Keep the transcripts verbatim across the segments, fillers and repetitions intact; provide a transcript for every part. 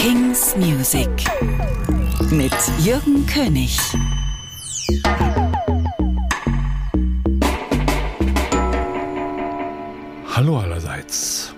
King's Music mit Jürgen König. Hallo allerseits.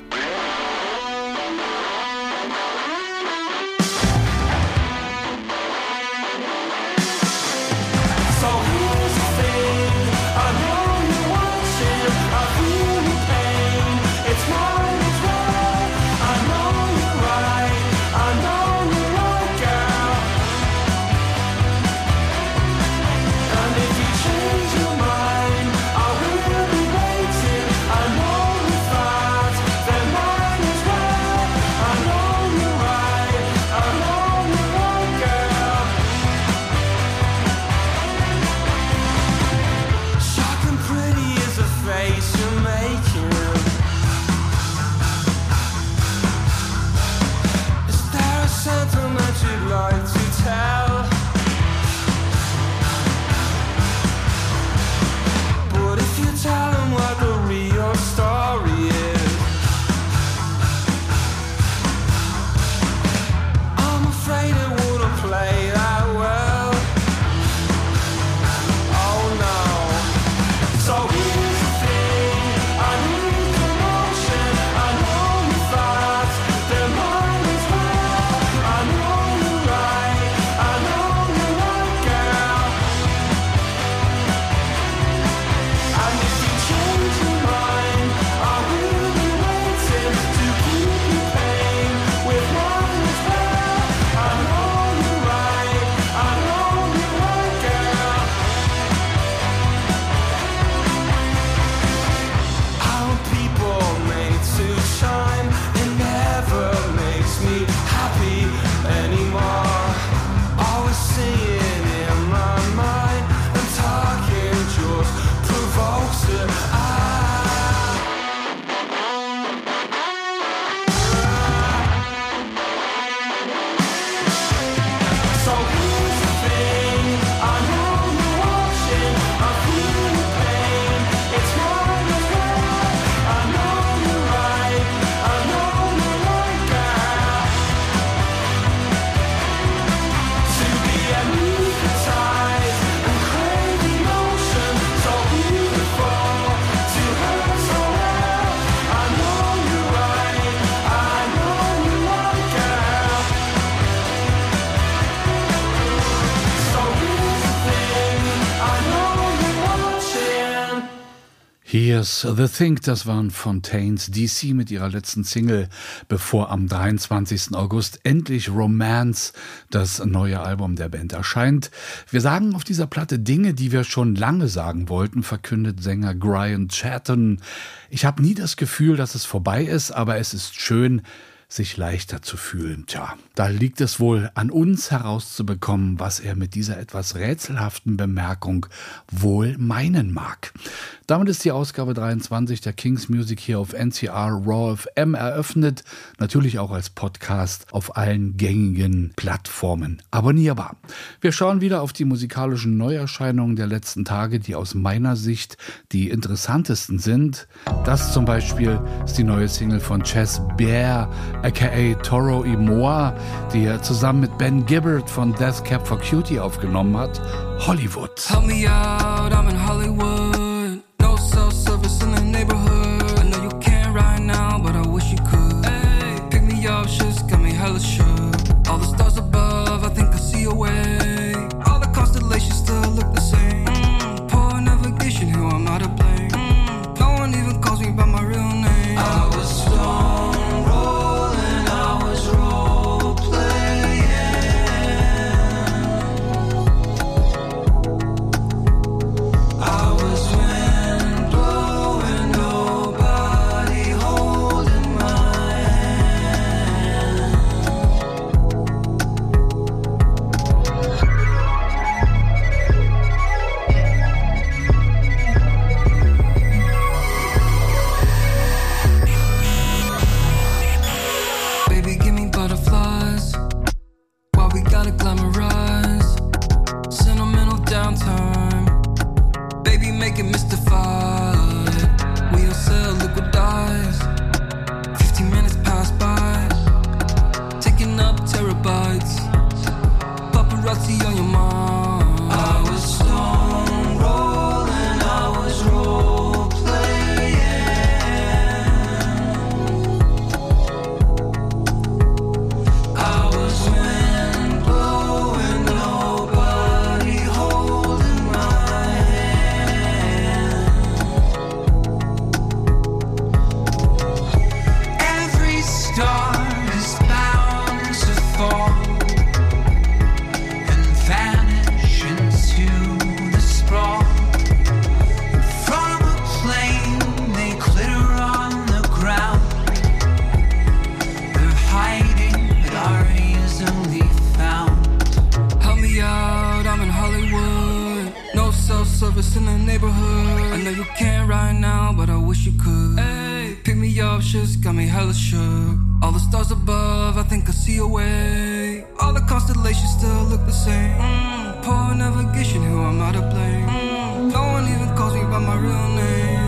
Here's the Thing, das waren Fontaines D C mit ihrer letzten Single, bevor am dreiundzwanzigsten August endlich Romance, das neue Album der Band, erscheint. Wir sagen auf dieser Platte Dinge, die wir schon lange sagen wollten, verkündet Sänger Gryan Chatton. Ich habe nie das Gefühl, dass es vorbei ist, aber es ist schön, sich leichter zu fühlen. Tja, da liegt es wohl an uns herauszubekommen, was er mit dieser etwas rätselhaften Bemerkung wohl meinen mag. Damit ist die Ausgabe dreiundzwanzig der King's Music hier auf N C R Raw F M eröffnet. Natürlich auch als Podcast auf allen gängigen Plattformen abonnierbar. Wir schauen wieder auf die musikalischen Neuerscheinungen der letzten Tage, die aus meiner Sicht die interessantesten sind. Das zum Beispiel ist die neue Single von Chess Bear, aka Toro y Moi, die er zusammen mit Ben Gibbard von Death Cab for Cutie aufgenommen hat. Hollywood. Help me out, I'm in Hollywood. No self-service in the neighborhood. I know you can't right now, but I wish you could. Hey, pick me up, shit's got me hella shook. All the stars above, I think I see a way. All the constellations still look the same. Mm, poor navigation, who I'm out of blame. Mm, no one even calls me by my real name. I was stone rolling, I was role playing. I was up, just got me hella shook. All the stars above, I think I see a way. All the constellations still look the same. Mm, poor navigation, who am I to blame? Mm, no one even calls me by my real name.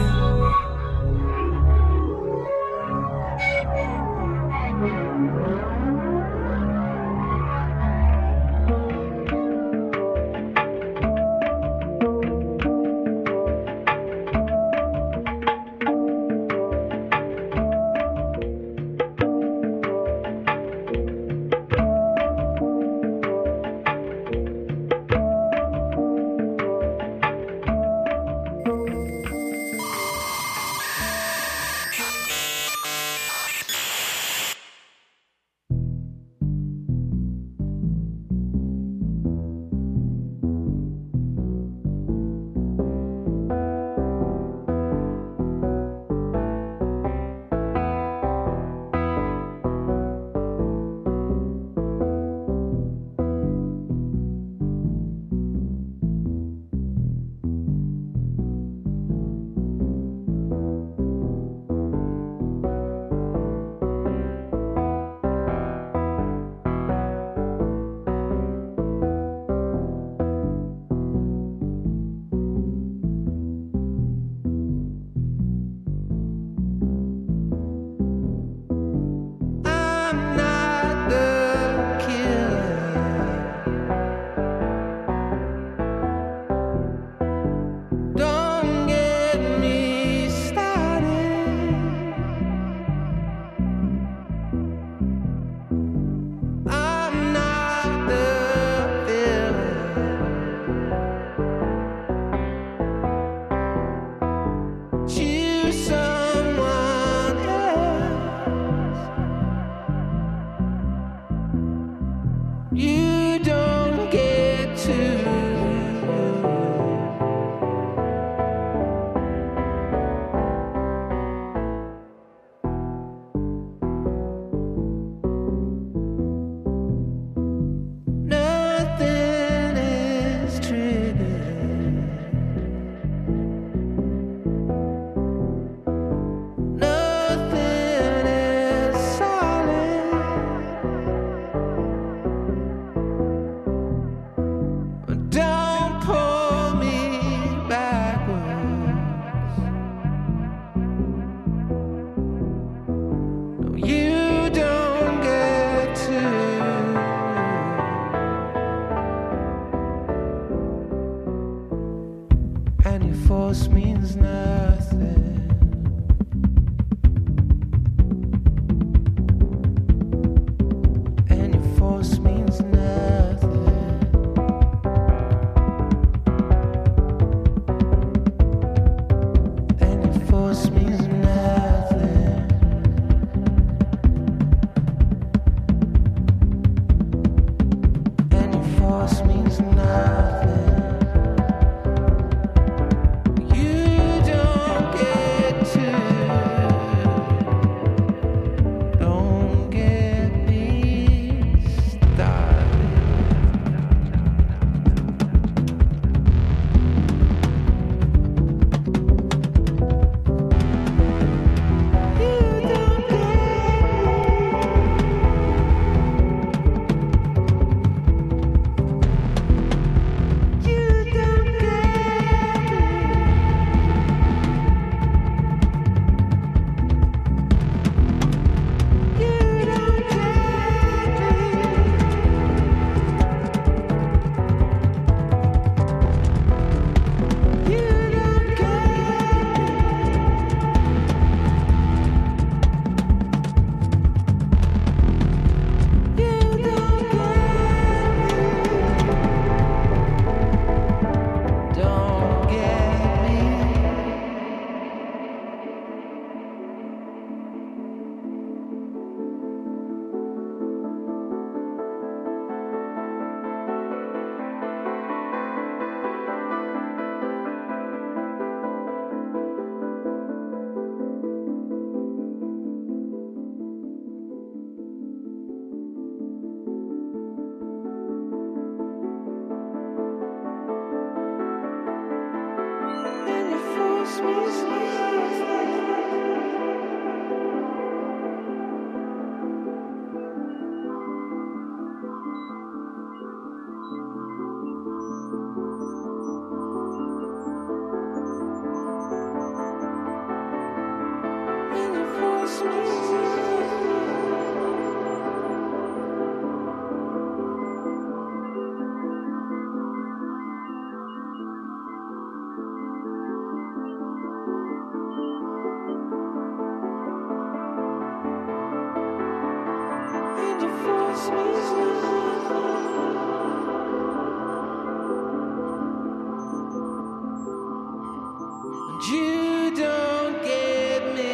You don't get me.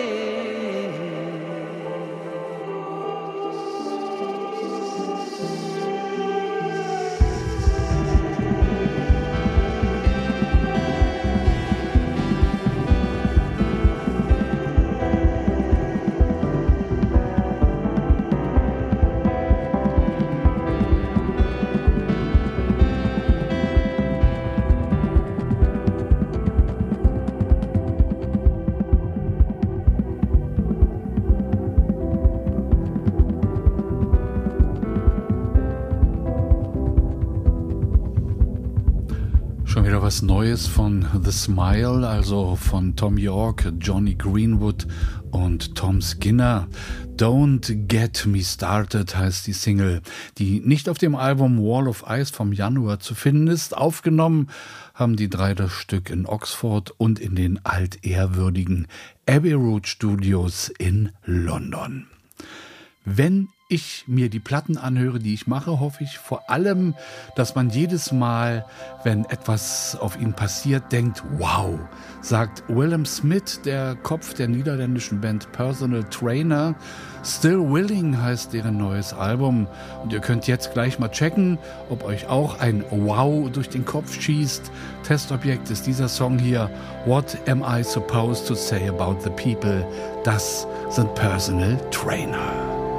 Was Neues von The Smile, also von Thom Yorke, Johnny Greenwood und Tom Skinner. Don't Get Me Started heißt die Single, die nicht auf dem Album Wall of Ice vom Januar zu finden ist. Aufgenommen haben die drei das Stück in Oxford und in den altehrwürdigen Abbey Road Studios in London. Wenn ich mir die Platten anhöre, die ich mache, hoffe ich vor allem, dass man jedes Mal, wenn etwas auf ihn passiert, denkt, wow, sagt Willem Smith, der Kopf der niederländischen Band Personal Trainer. Still Willing heißt deren neues Album und ihr könnt jetzt gleich mal checken, ob euch auch ein Wow durch den Kopf schießt. Testobjekt ist dieser Song hier, What Am I Supposed to Say About the People? Das sind Personal Trainer.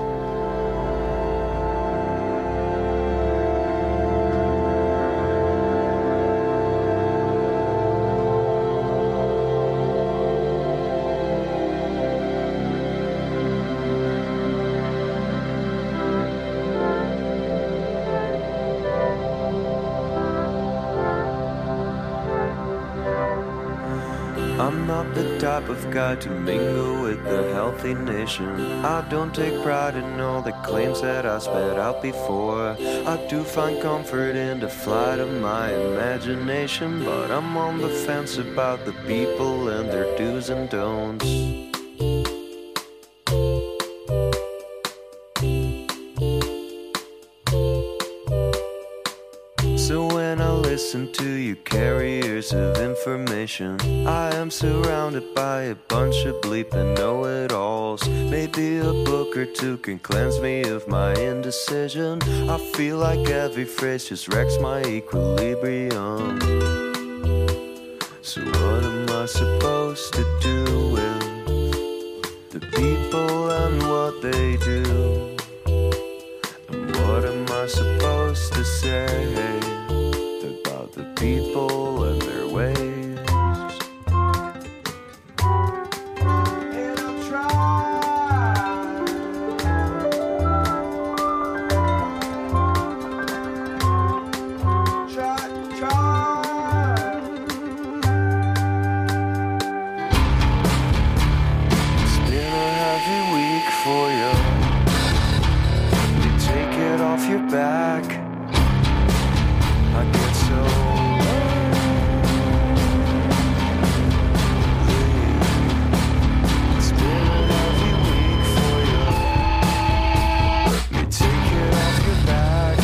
I'm not the type of guy to mingle with the healthy nation. I don't take pride in all the claims that I sped out before. I do find comfort in the flight of my imagination, but I'm on the fence about the people and their do's and don'ts. So when I listen to you carriers of information, I am surrounded by a bunch of bleeping know-it-alls. Maybe a book or two can cleanse me of my indecision. I feel like every phrase just wrecks my equilibrium. So what am I supposed to do with the people and what they do? And what am I supposed to say about the people and their ways? And I'll try. Try, try. It's been a heavy week for you. You take it off your back. I get so it's been a heavy week for you. You take it off your back,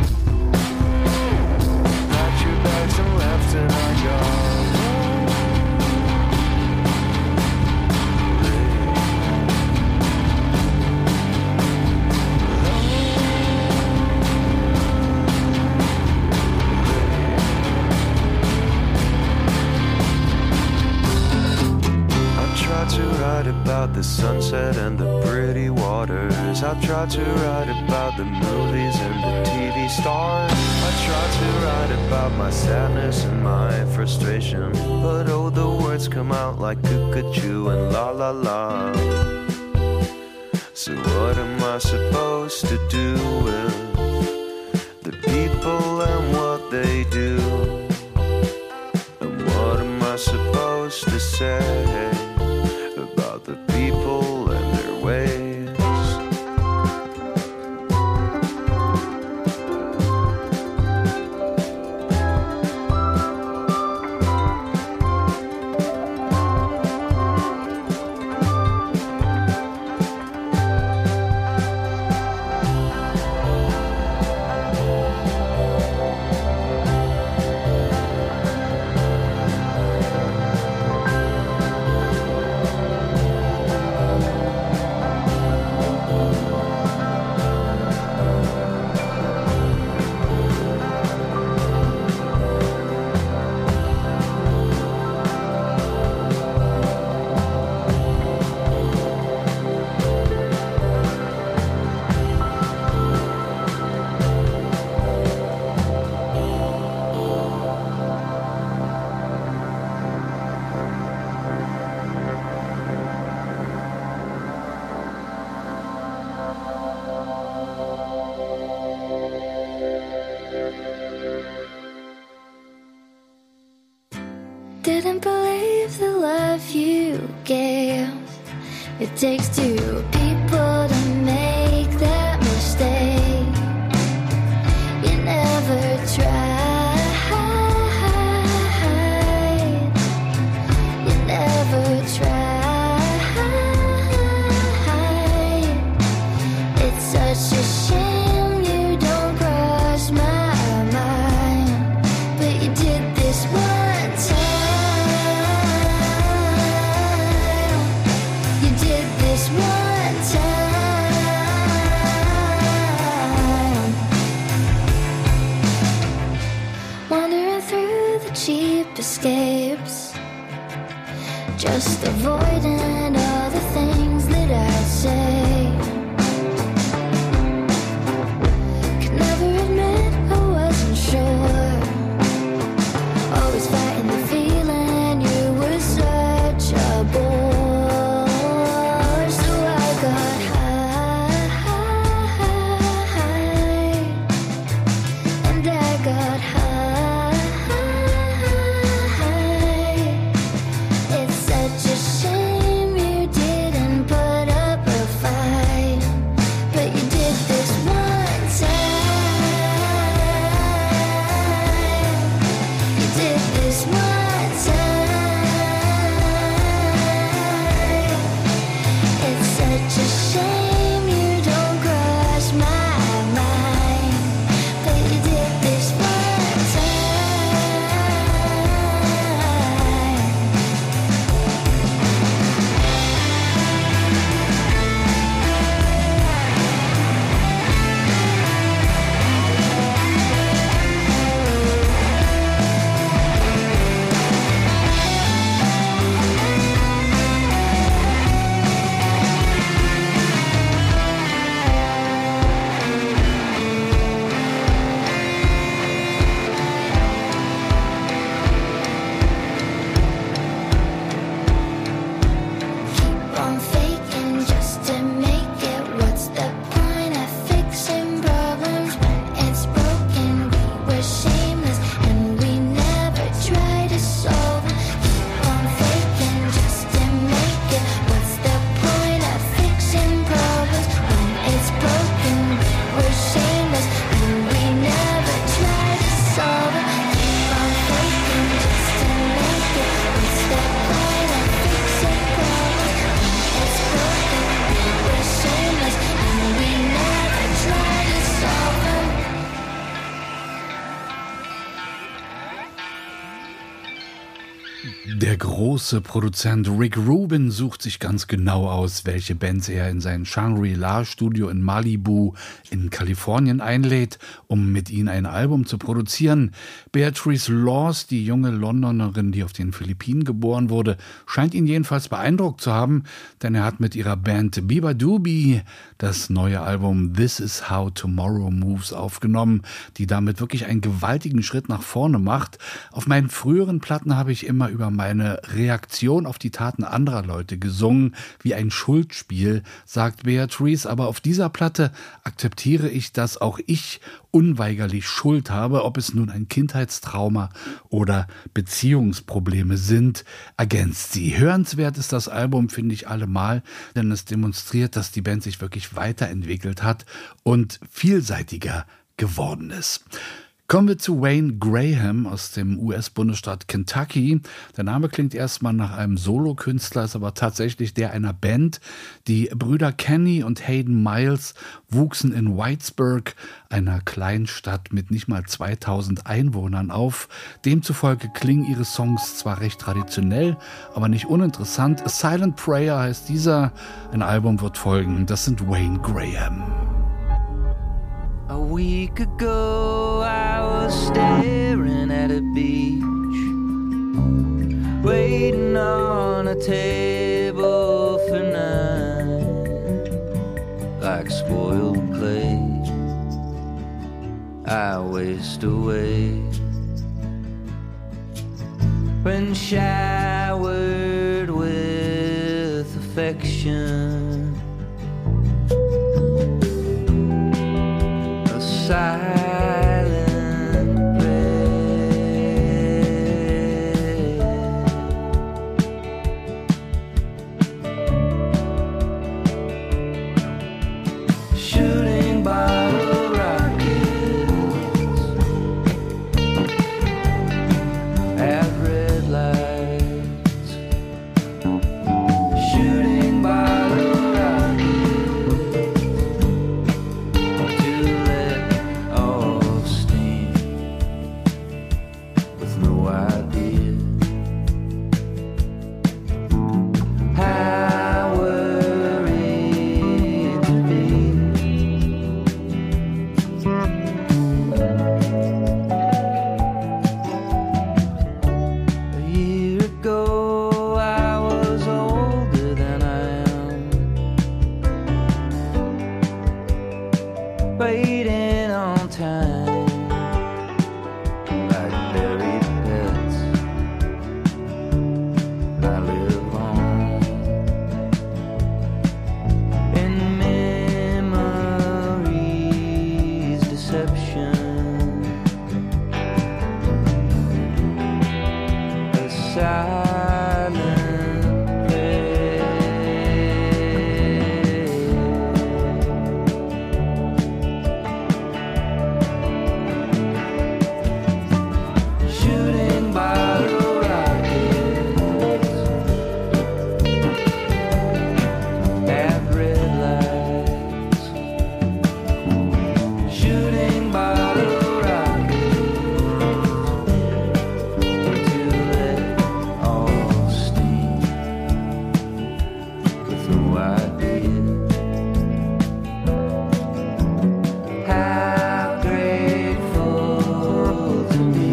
packed your bags and left, and I got to write about the sunset and the pretty waters. I've tried to write about the movies and the T V stars. I tried to write about my sadness and my frustration, but oh, the words come out like cuckoo and la la la. So what am I supposed to do with the people and what they do? And what am I supposed to say about the people and their didn't believe the love you gave. It takes two people to make that mistake. You never tried. You never tried. It's such a shame you don't cross my mind. But you did this one time. You did this one time. Wandering through the cheap escapes, just avoiding all the things that I'd say. Could never admit I wasn't sure. Always fighting the feeling you were such a bore. So I got high, and I got high. It's such a shame you didn't put up a fight, but you did this one time. You did this one time. It's such a shame you don't cross my mind, but you did this one time. Keep on faking just to make it. What's the point of fixing problems when it's broken? We were shameless and we never tried to solve it. Keep on faking just to make it. What's the point of fixing problems when it's broken? We were shameless and we never tried to solve it. Keep on faking just to make it. What's the point of fixing problems when it's broken? We were shameless and we never tried to solve them. Der große Produzent Rick Rubin sucht sich ganz genau aus, welche Bands er in sein Shangri-La-Studio in Malibu in Kalifornien einlädt, um mit ihnen ein Album zu produzieren. Beatrice Laws, die junge Londonerin, die auf den Philippinen geboren wurde, scheint ihn jedenfalls beeindruckt zu haben, denn er hat mit ihrer Band Biba Doobie das neue Album This Is How Tomorrow Moves aufgenommen, die damit wirklich einen gewaltigen Schritt nach vorne macht. Auf meinen früheren Platten habe ich immer über meine Reaktion auf die Taten anderer Leute gesungen, wie ein Schuldspiel, sagt Beatrice, aber auf dieser Platte akzeptiere ich, dass auch ich unweigerlich Schuld habe, ob es nun ein Kindheitstrauma oder Beziehungsprobleme sind, ergänzt sie. Hörenswert ist das Album, finde ich allemal, denn es demonstriert, dass die Band sich wirklich weiterentwickelt hat und vielseitiger geworden ist. Kommen wir zu Wayne Graham aus dem U S-Bundesstaat Kentucky. Der Name klingt erstmal nach einem Solokünstler, ist aber tatsächlich der einer Band. Die Brüder Kenny und Hayden Miles wuchsen in Whitesburg, einer Kleinstadt mit nicht mal zweitausend Einwohnern, auf. Demzufolge klingen ihre Songs zwar recht traditionell, aber nicht uninteressant. A Silent Prayer heißt dieser. Ein Album wird folgen. Das sind Wayne Graham. A week ago I was staring at a beach, waiting on a table for nine. Like spoiled clay, I waste away when showered with affection. Silent prayer. waiting on time like buried pets. I live on in memory's deception. A silent prayer. Shooting bottle rockets at red lights. Shooting bottle rockets to let all steam with no idea how grateful to me.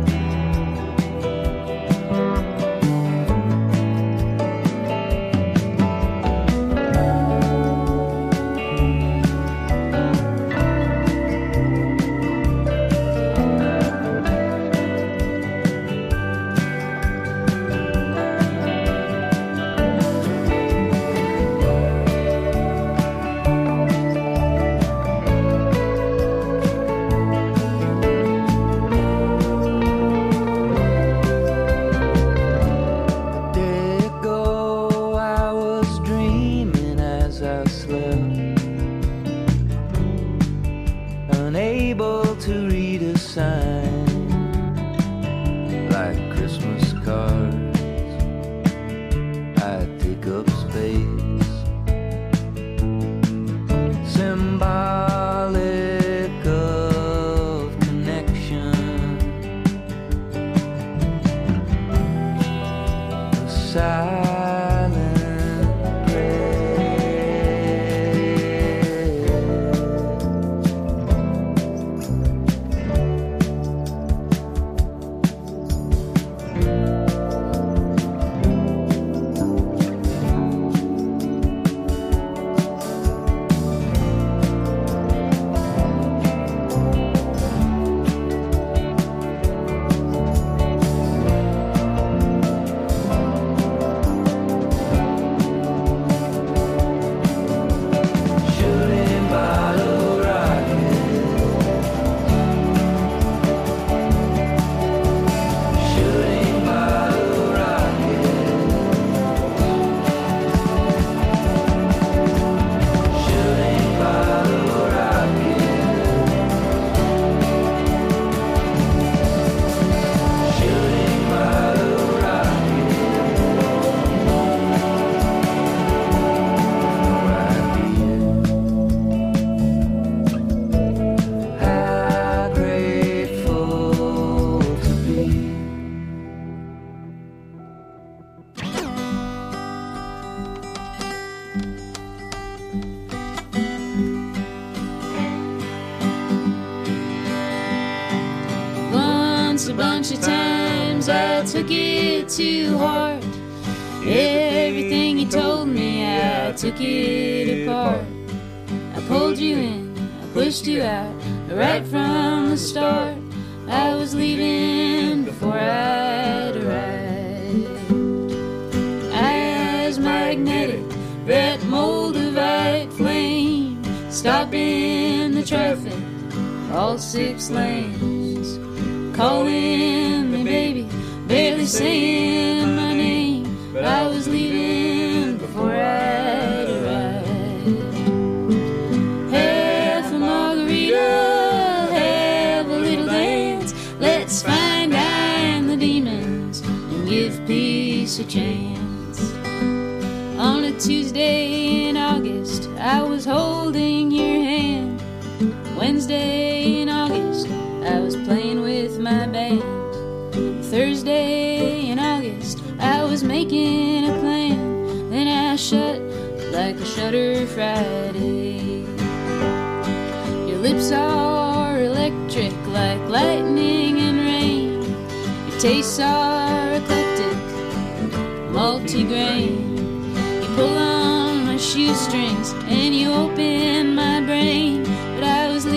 A day ago I was dreaming as I slept, unable to read a sign like Christmas cards. I take up space, symbolic of connection. A silent prayer. Shooting bottle rockets. Shooting bottle rockets. Shooting bottle rockets. Shooting bottle rockets. How grateful to be. Once a bunch of times I took it to heart. Everything you told me, I took it apart. I pulled you in, I pushed you out, right from the start. I was leaving before I'd arrived. Eyes magnetic, that mold of white flame, stopping the traffic, all six lanes. Calling me baby, barely saying my name, but I was leaving before I'd arrived. Half a margarita, have a little dance. Let's find I am the demons and give peace a chance. On a Tuesday in August, I was holding your hand. Wednesday in August, I was playing with my band. Thursday in August, I was making a plan. Then I shut like a shutter Friday. Your lips are electric like lightning and rain. Your tastes are eclectic, multi-grain. You pull on my shoestrings and you open my brain. But I was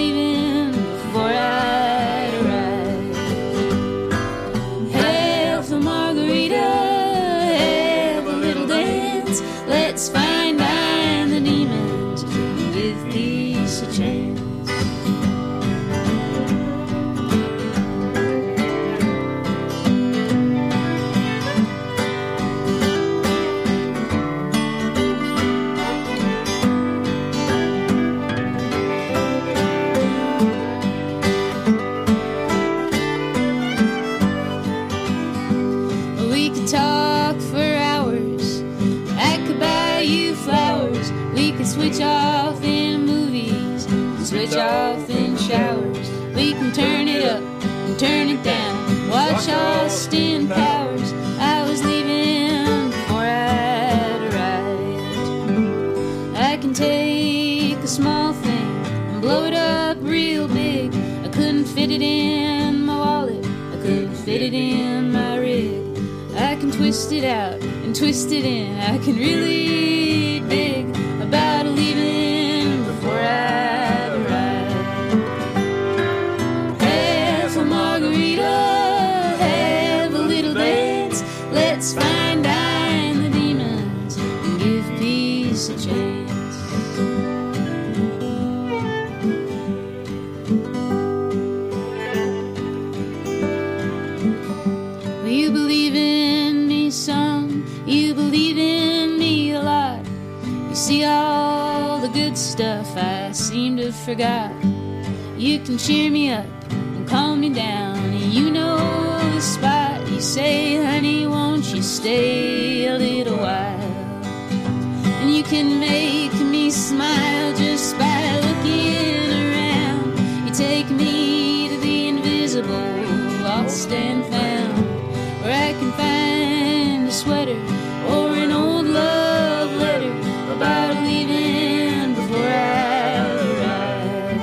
off in movies, switch off in showers. We can turn it up and turn it down. Watch Austin Powers. I was leaving before I'd arrived. I can take a small thing and blow it up real big. I couldn't fit it in my wallet, I couldn't fit it in my rig. I can twist it out and twist it in. I can really dig about leaving before I've arrived. Half a margarita, have a little dance. Let's fine dine the demons and give peace a chance. Will you believe in me some? You believe in me a lot. You see all the good stuff I seem to have forgot. You can cheer me up and calm me down. You know the spot. You say, honey, won't you stay a little while? And you can make me smile just by looking around. You take me to the invisible, lost and found, where I can find a sweater or an old love letter about leaving before I arrive.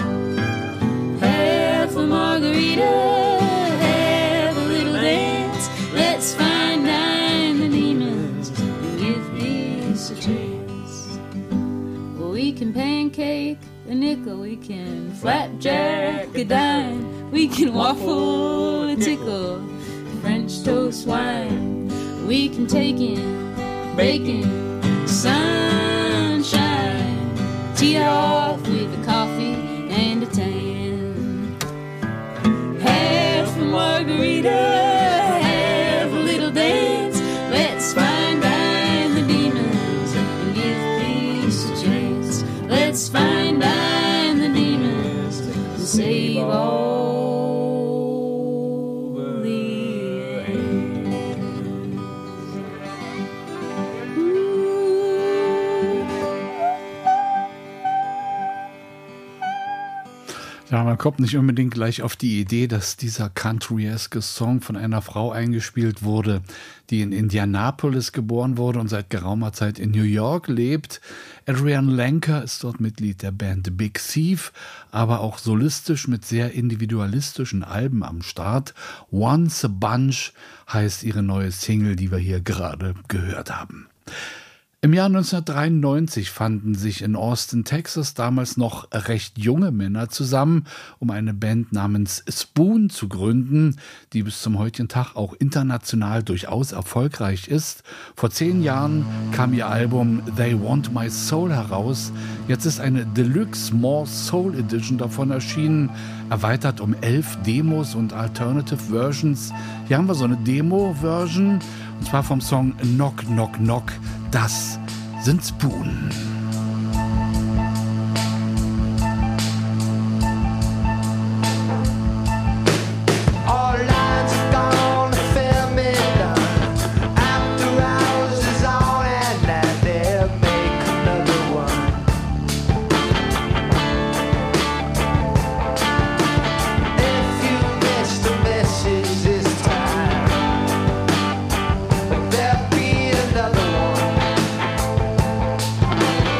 Half a margarita, have a little dance. Let's fine dine the demons and give peace a chance. Well, we can pancake a nickel, we can flapjack a dime, we can waffle a tickle, French toast wine. We can take in bacon, sunshine, tee off with a coffee and a tan. Half a margarita, have a little dance. Let's fine dine the demons and give peace a chance. Let's fine dine the demons and save all. Ja, man kommt nicht unbedingt gleich auf die Idee, dass dieser country-eske Song von einer Frau eingespielt wurde, die in Indianapolis geboren wurde und seit geraumer Zeit in New York lebt. Adrienne Lenker ist dort Mitglied der Band Big Thief, aber auch solistisch mit sehr individualistischen Alben am Start. Once a Bunch heißt ihre neue Single, die wir hier gerade gehört haben. Im Jahr neunzehnhundertdreiundneunzig fanden sich in Austin, Texas, damals noch recht junge Männer zusammen, um eine Band namens Spoon zu gründen, die bis zum heutigen Tag auch international durchaus erfolgreich ist. Vor zehn Jahren kam ihr Album They Want My Soul heraus. Jetzt ist eine Deluxe More Soul Edition davon erschienen, erweitert um elf Demos und Alternative Versions. Hier haben wir so eine Demo-Version, und zwar vom Song Knock Knock Knock. Das sind Spoon. There'll be another one.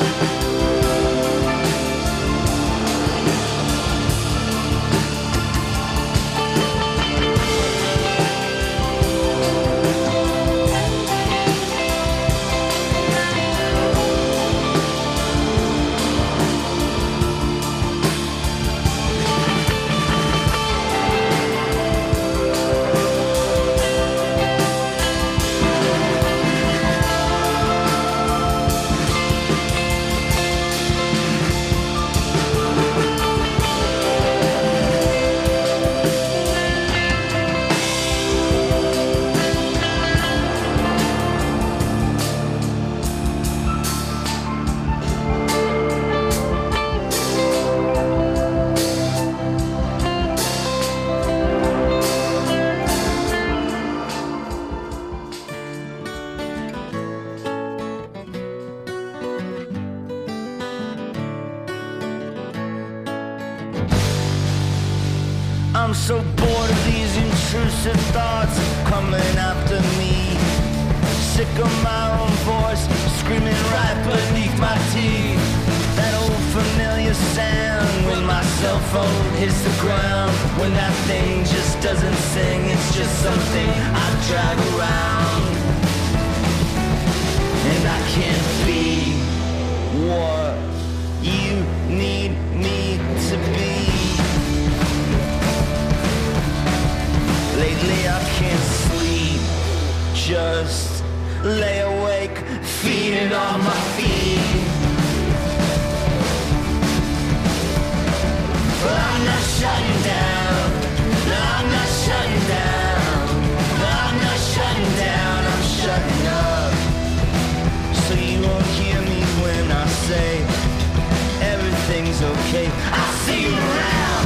I'm so bored of these intrusive thoughts crumbling after me. Sick of my own voice screaming right beneath my teeth. That old familiar sound when my cell phone hits the ground. When that thing just doesn't sing, it's just something I drag around. And I can't be what you need me to be. Lately I can't sleep, just lay awake, feeding on my feet. But I'm not shutting down, no, I'm not shutting down, no, I'm not shutting down, I'm shutting up. So you won't hear me when I say everything's okay. I'll see you around.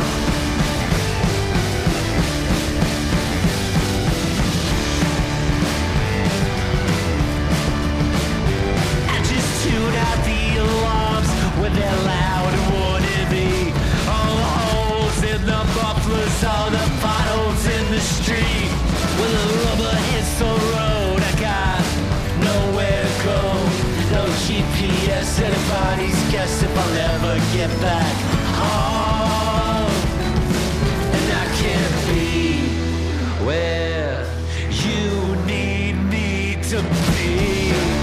Out the alarms with their loud and wanted be. All the holes in the mufflers, all the potholes in the street. When the rubber hits the road, I got nowhere to go. No G P S, anybody's guess if I'll ever get back home. And I can't be where you need me to be.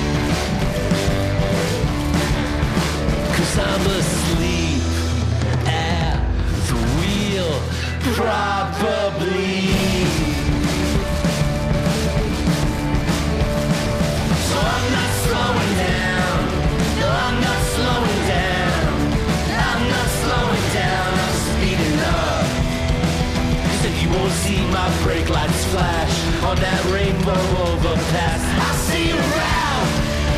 I'm asleep at the wheel, probably. So I'm not slowing down, no, I'm not slowing down, I'm not slowing down, I'm speeding up. So you won't see my brake lights flash on that rainbow overpass. I'll see you around.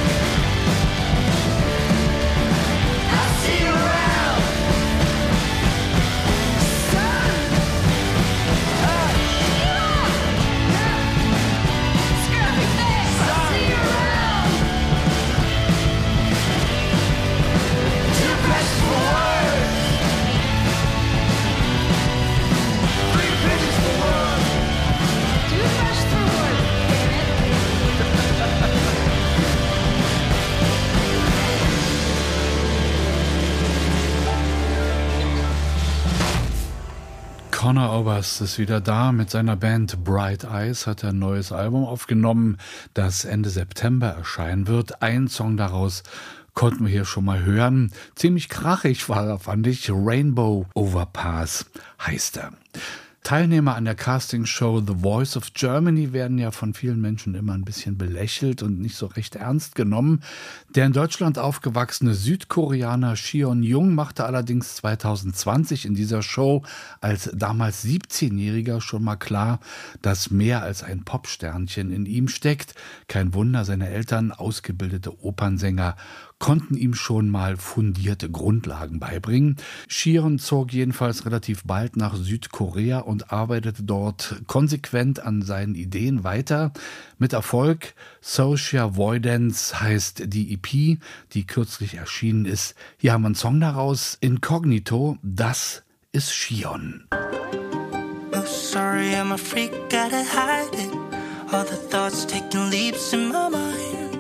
Conor Oberst ist wieder da. Mit seiner Band Bright Eyes hat er ein neues Album aufgenommen, das Ende September erscheinen wird. Ein Song daraus konnten wir hier schon mal hören. Ziemlich krachig war er, fand ich. Rainbow Overpass heißt er. Teilnehmer an der Castingshow The Voice of Germany werden ja von vielen Menschen immer ein bisschen belächelt und nicht so recht ernst genommen. Der in Deutschland aufgewachsene Südkoreaner Shion Jung machte allerdings zwanzig zwanzig in dieser Show als damals siebzehnjähriger schon mal klar, dass mehr als ein Popsternchen in ihm steckt. Kein Wunder, seine Eltern, ausgebildete Opernsänger, konnten ihm schon mal fundierte Grundlagen beibringen. Shion zog jedenfalls relativ bald nach Südkorea und arbeitete dort konsequent an seinen Ideen weiter. Mit Erfolg. Social Avoidance heißt die E P, die kürzlich erschienen ist. Hier haben wir einen Song daraus, Incognito. Das ist Shion. Oh, sorry, I'm a freak, gotta hide it. All the thoughts taking leaps in my mind.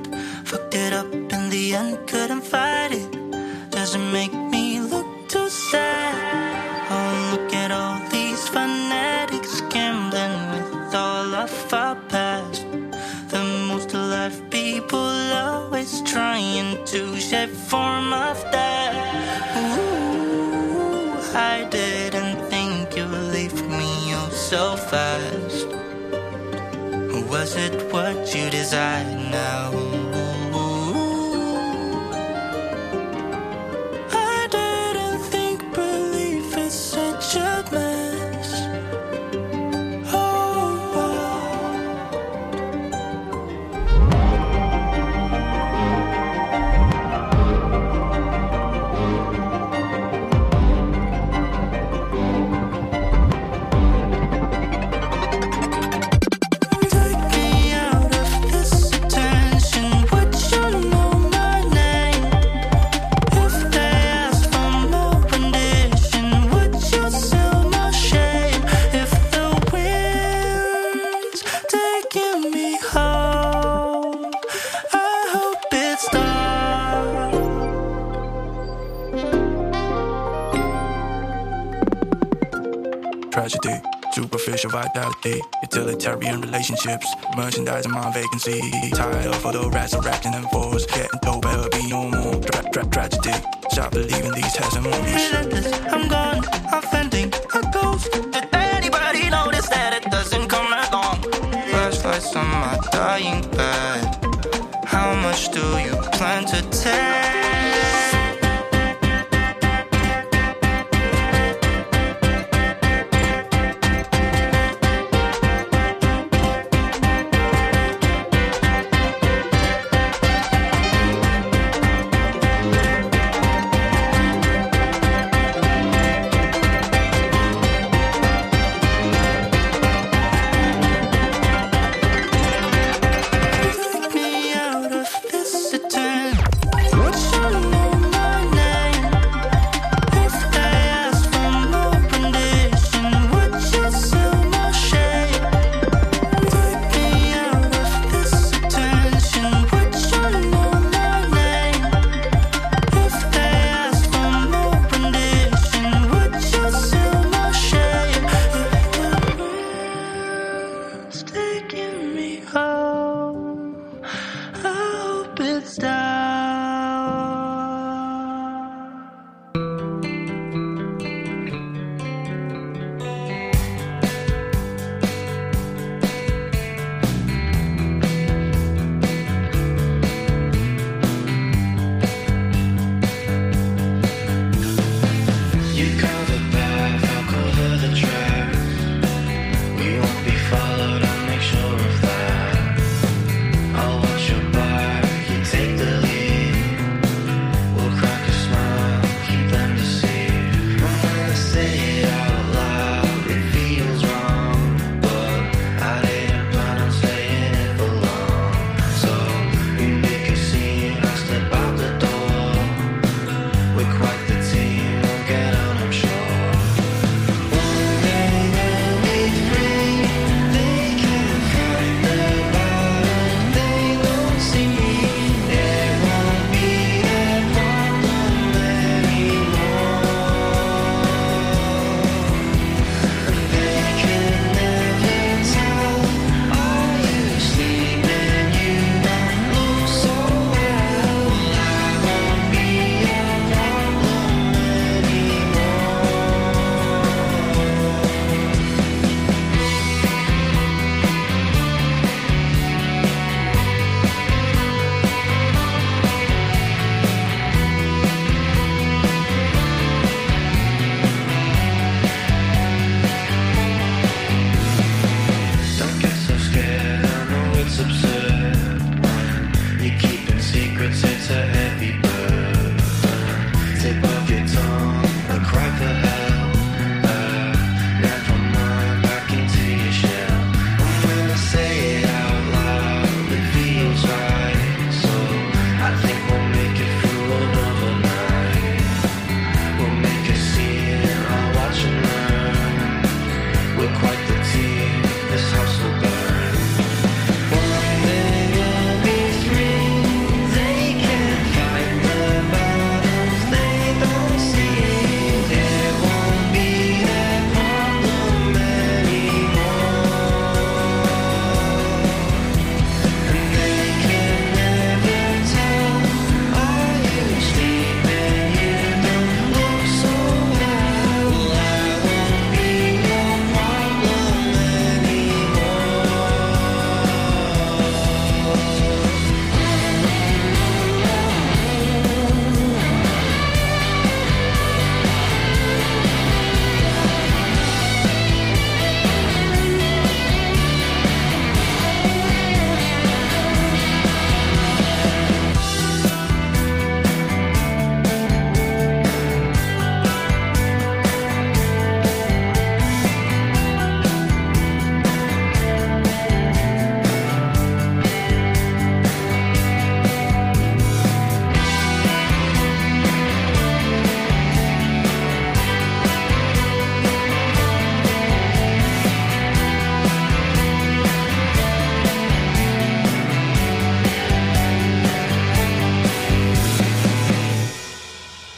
Fucked it up in the end, couldn't fight it. Doesn't make me look too sad. Oh, look at all these fanatics gambling with all of our past. The most alive people always trying to shape form of that. Ooh, I didn't think you'd leave me oh so fast. Was it what you desired now? I didn't think belief is such a mess. Oh, tragedy, superficial vitality, utilitarian relationships, merchandising my vacancy. Tired of all the rats are rapping and force, getting told better be no more. Tra- tra- tragedy, stop believing these testimonies. relentless, I'm gone, offending a ghost. Did anybody notice that it doesn't come along? Flashlights on my dying bed. How much do you plan to take? Take me out of this attempt. What you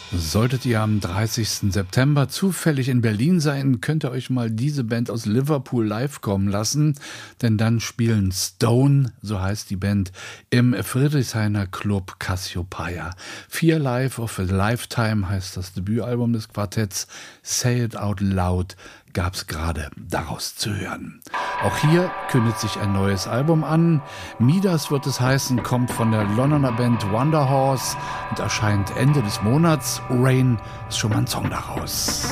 Solltet ihr am dreißigsten September zufällig in Berlin sein, könnt ihr euch mal diese Band aus Liverpool live kommen lassen, denn dann spielen Stone, so heißt die Band, im Friedrichshainer Club Cassiopeia. Vier Live of a Lifetime heißt das Debütalbum des Quartetts. Say It Out Loud gab's gerade daraus zu hören. Auch hier kündigt sich ein neues Album an. Midas wird es heißen, kommt von der Londoner Band Wonder Horse und erscheint Ende des Monats. Rain ist schon mal ein Song daraus.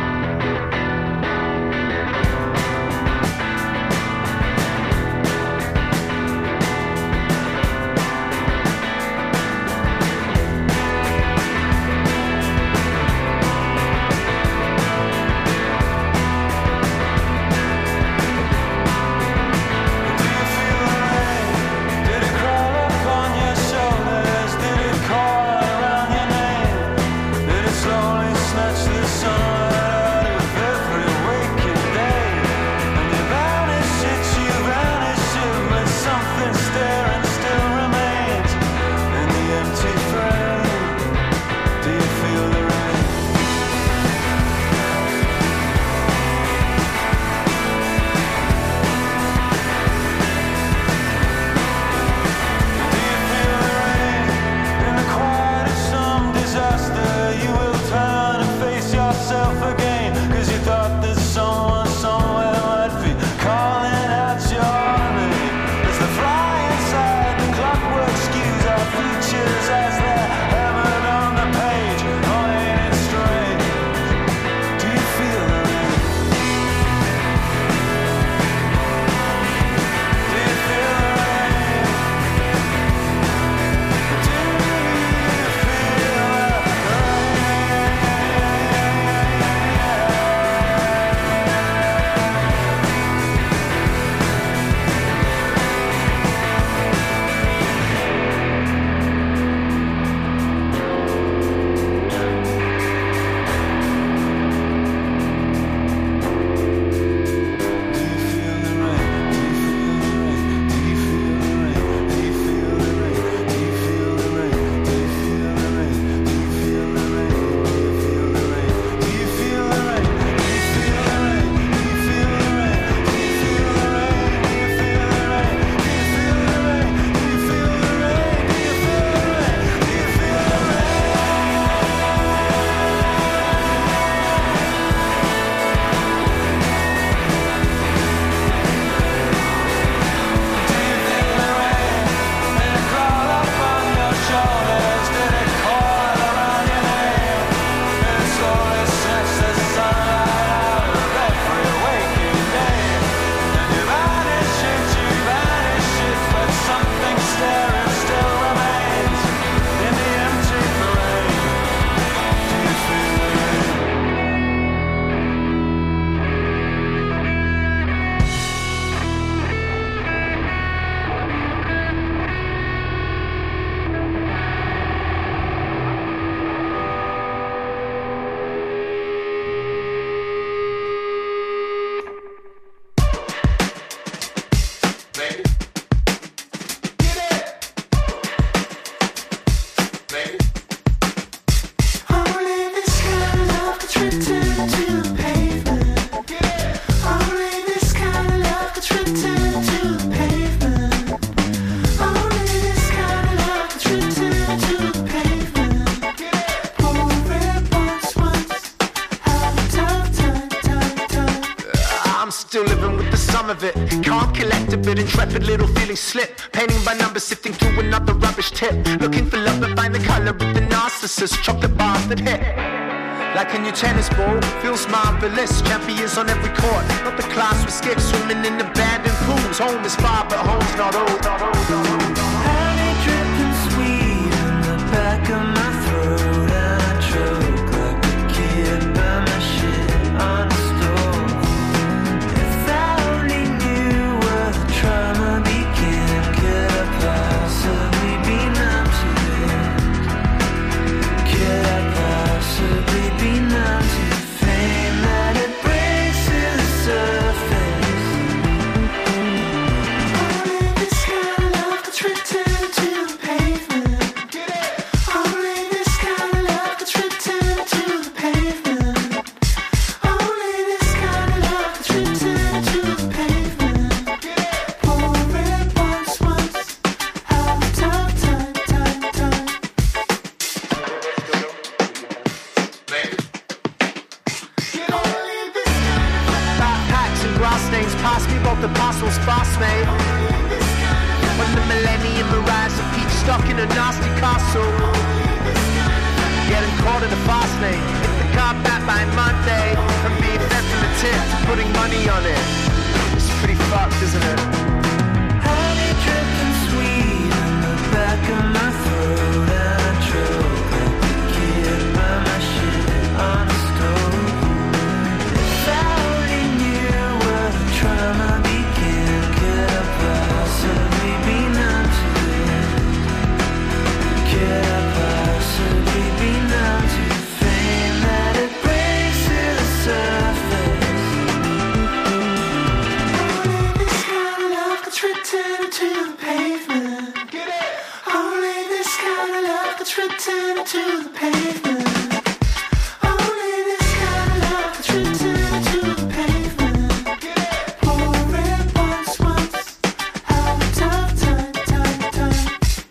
Of it. Calm, collected, but intrepid, little feelings slip. Painting by numbers, sifting through another rubbish tip. Looking for love to find the color of the narcissist. Chocolate bars that hit like a new tennis ball. Feels marvelous. Champions on every court. Not the class we skip. Swimming in abandoned pools. Home is far, but home's not old. Not old, not old. Honey dripping sweet in the back of my throat. I choke like a kid by my shit on the stove. Trauma began, could I possibly be numb to it? Could I possibly be numb to the flame that it brings to the surface? Only this kind of love could return to the pavement. Only hustle's fast, mate. When the millennium arrives, a peach stuck in a nasty castle. Getting caught in the fast lane. Hit the car back by Monday. And being fed from the tip to putting money on it. It's pretty fucked, isn't it? Honey dripping sweet in the back of my throat. And I choke like a kid by my shit on the stove. If I only knew where the trauma began, could I possibly be numb to it? Could I possibly be numb to the flame that it brings to the surface? Only this kind of love gets written into the pavement. Get it? Only this kind of love gets written into the pavement. Only this kind of love gets written into the pavement. Get it? Pour it once, once. Have a tough time, time, time.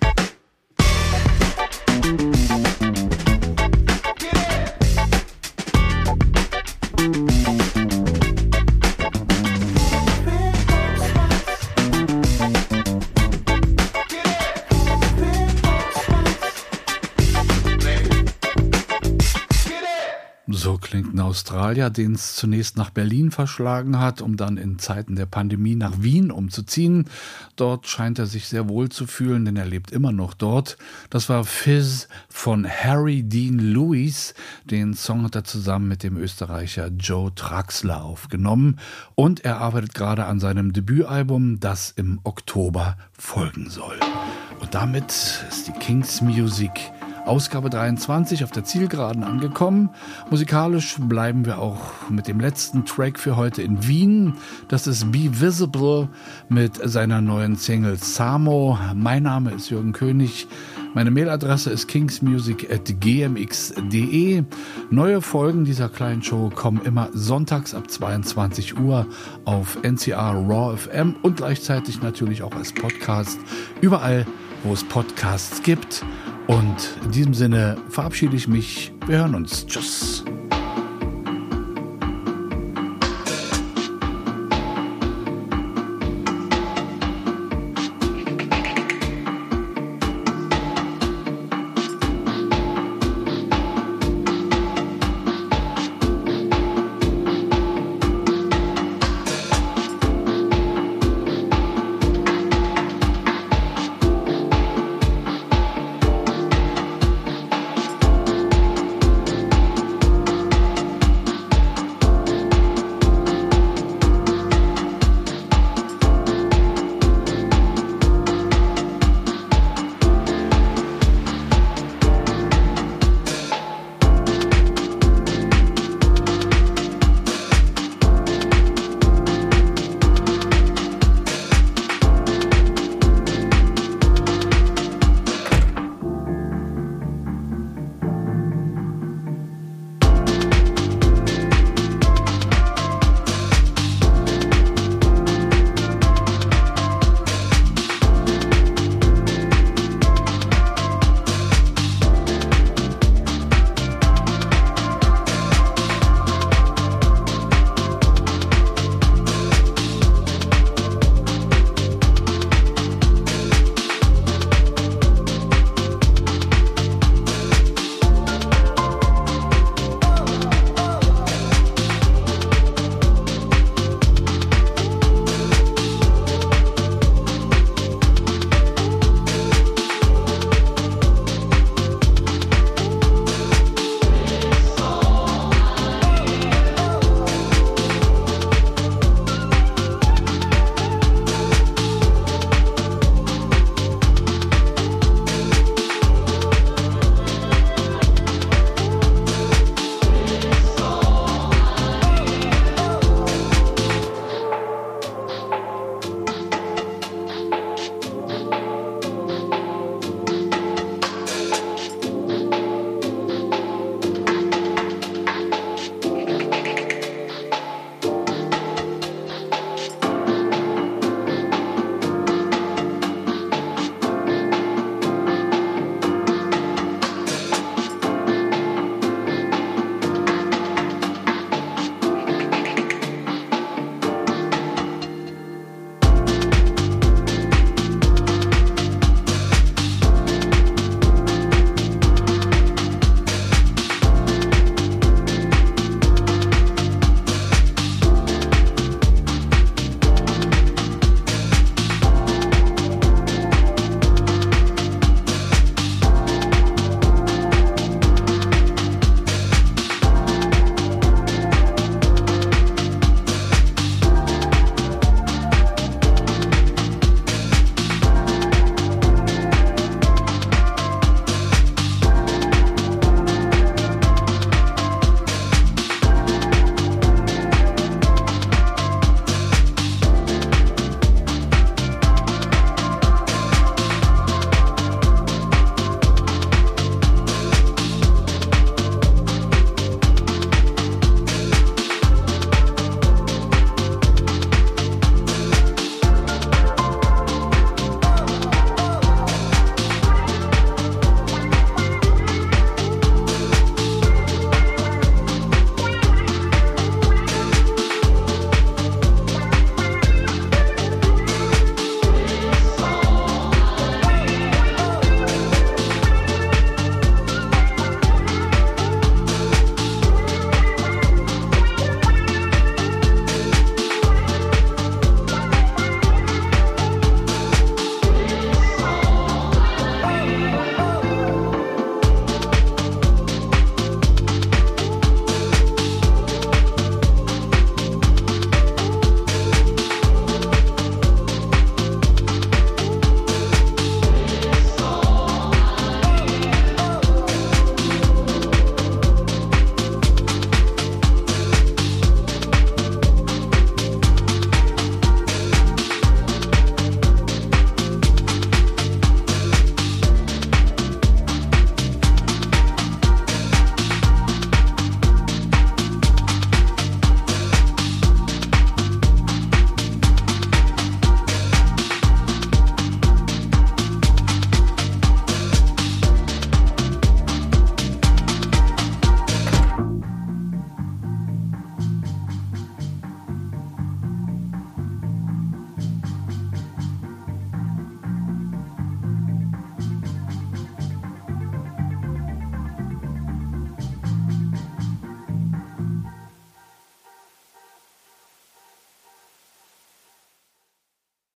So klingt ein Australier, den es zunächst nach Berlin verschlagen hat, um dann in Zeiten der Pandemie nach Wien umzuziehen. Dort scheint er sich sehr wohl zu fühlen, denn er lebt immer noch dort. Das war Fizz von Harry Dean Lewis. Den Song hat er zusammen mit dem Österreicher Joe Traxler aufgenommen. Und er arbeitet gerade an seinem Debütalbum, das im Oktober folgen soll. Und damit ist die King's Music Ausgabe dreiundzwanzig auf der Zielgeraden angekommen. Musikalisch bleiben wir auch mit dem letzten Track für heute in Wien. Das ist Be Visible mit seiner neuen Single Samo. Mein Name ist Jürgen König. Meine Mailadresse ist kingsmusic at g m x punkt d e. Neue Folgen dieser kleinen Show kommen immer sonntags ab zweiundzwanzig Uhr auf N C R Raw F M und gleichzeitig natürlich auch als Podcast überall, wo es Podcasts gibt. Und in diesem Sinne verabschiede ich mich. Wir hören uns. Tschüss.